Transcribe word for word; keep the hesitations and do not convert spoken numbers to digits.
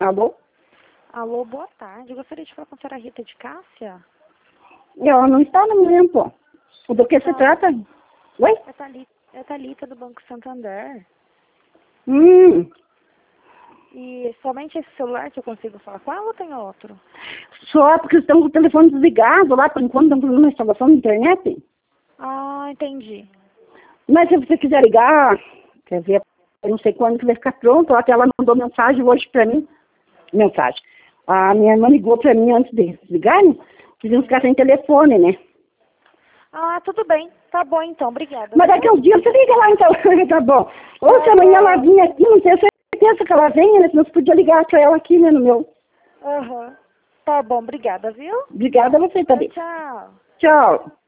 Alô? Alô, boa tarde. Gostaria de falar com a senhora Rita de Cássia? Ela não está no momento. Do que se Ah, trata? Oi? É Thalita, é Thalita do Banco Santander. Hum, E somente esse celular que eu consigo falar com ela ou tem outro? só porque estão com o telefone desligado lá, por enquanto estão fazendo uma instalação na internet. Ah, entendi. Mas se você quiser ligar, quer ver, eu não sei quando que vai ficar pronto, até ela mandou mensagem hoje pra mim. Mensagem. A minha irmã ligou pra mim antes de desligar, né? Queriam ficar sem telefone, né? Ah, tudo bem. Tá bom então, obrigada. Mas Viu? daqui a um dia você liga lá, então. Tá bom. Ou Tá se amanhã ela bom. vinha aqui, não tenho certeza que ela venha, né? Senão você podia ligar pra ela aqui, né, no meu. Aham. Tá bom, obrigada, viu? Obrigada a você Tchau, também. tchau. Tchau.